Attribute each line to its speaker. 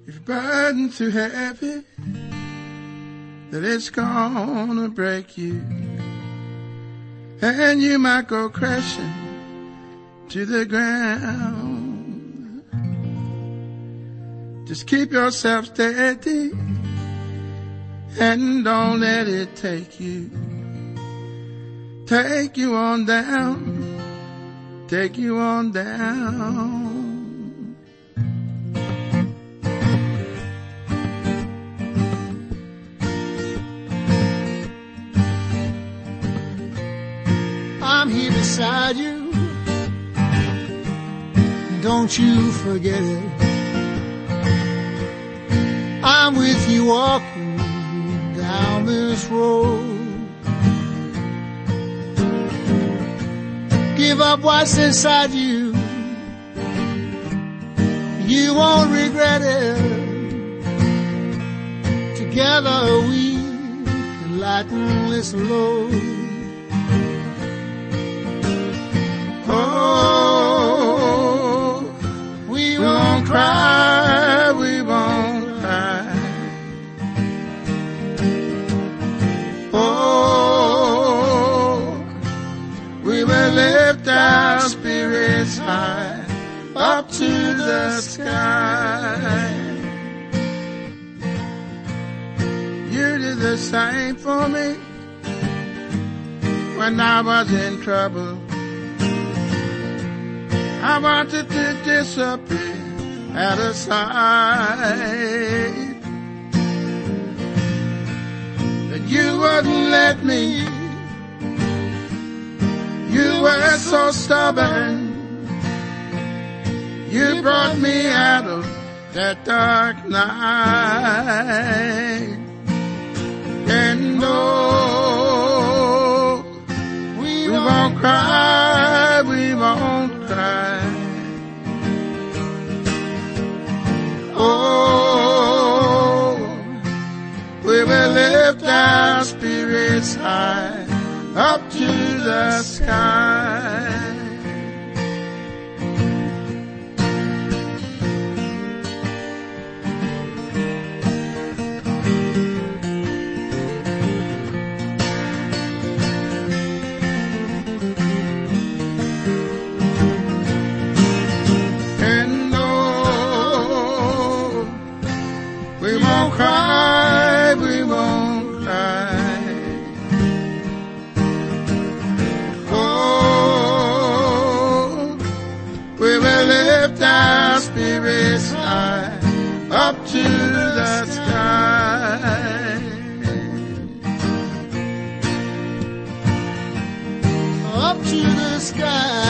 Speaker 1: If your burden's too heavy, that it's gonna break you, and you might go crashing to the ground. Just keep yourself steady and don't let it take you on down, take you on down.
Speaker 2: I'm here beside you, don't you forget it. I'm with you walking down this road. Give up what's inside you, you won't regret it. Together we can lighten this load.
Speaker 1: Oh, we won't cry, we won't cry. Oh, we will lift our spirits high up to the sky. You did the same for me when I was in trouble. I wanted to disappear out of sight, but you wouldn't let me. You were so stubborn. You brought me out of that dark night. And oh, we won't cry, we won't cry. Oh, we will lift our spirits high up to the sky. We won't cry, we won't cry. Oh, we will lift our spirits high up to the sky.
Speaker 2: Up to the sky.